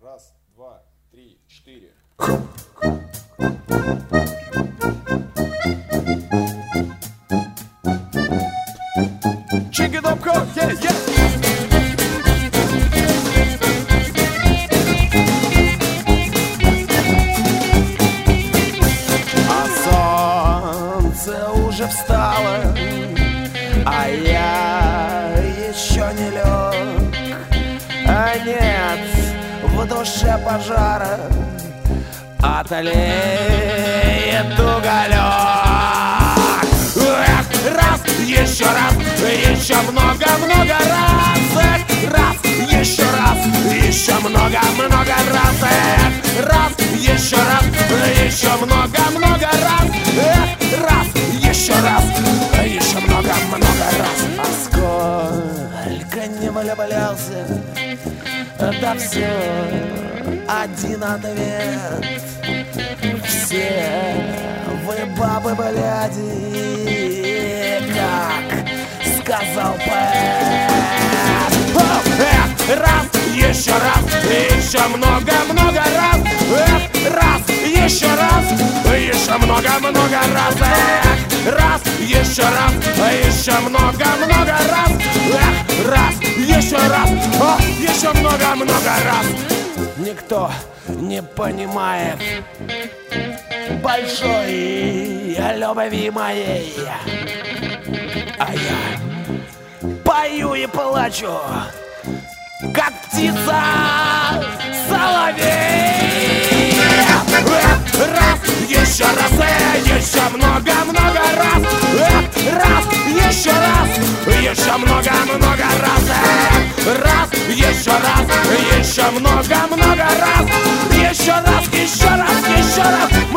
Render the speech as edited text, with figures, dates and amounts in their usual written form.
Раз, два, три, четыре. Чики-доп-ко, А солнце уже встало, а я еще не лег. А нет в душе пожара, отлеет уголек. Раз, еще много-много раз. Раз, еще много-много раз. Раз, еще много-много раз. Раз, еще много-много раз. А сколько не влюблялся, да все один ответ. Все вы бабы, бляди, как сказал поэт. Раз, еще много-много раз. Раз, еще много-много раз. Раз, еще много-много раз. Раз, еще много-много раз. Никто не понимает большой любви моей, а я пою и плачу, как птица соловей. Раз, еще много-много раз. Раз, еще много-много раз. Раз, еще много-много раз. Еще раз,